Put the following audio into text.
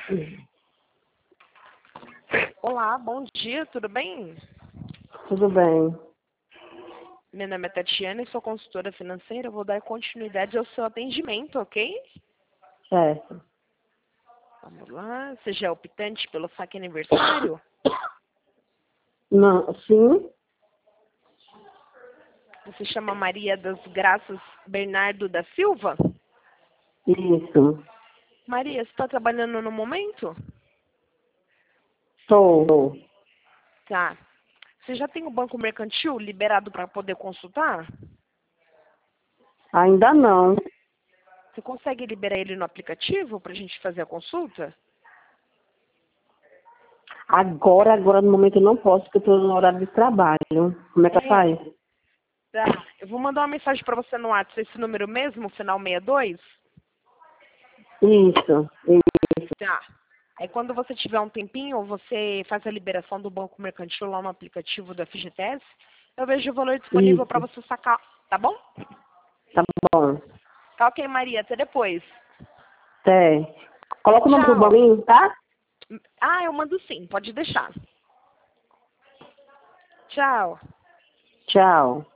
Olá, bom dia, tudo bem? Tudo bem. Meu nome é Tatiana e sou consultora financeira. Eu vou dar continuidade ao seu atendimento, ok? Certo. Vamos lá. Você já é optante pelo saque aniversário? Não, sim? Você chama Maria das Graças Bernardo da Silva? Isso. Maria, você está trabalhando no momento? Estou. Tá. Você já tem o banco mercantil liberado para poder consultar? Ainda não. Você consegue liberar ele no aplicativo para a gente fazer a consulta? Agora no momento eu não posso, porque eu estou no horário de trabalho. Como é que faz? Tá. Eu vou mandar uma mensagem para você no WhatsApp, esse número mesmo, final 62? Isso. Tá. Aí quando você tiver um tempinho, você faz a liberação do banco mercantil lá no aplicativo do FGTS. Eu vejo o valor disponível para Isso. você sacar, tá bom? Tá bom. Tá ok, Maria. Até depois. Até. Coloca o nome do Tchau. bolinho, tá? Ah, eu mando sim. Pode deixar. Tchau. Tchau.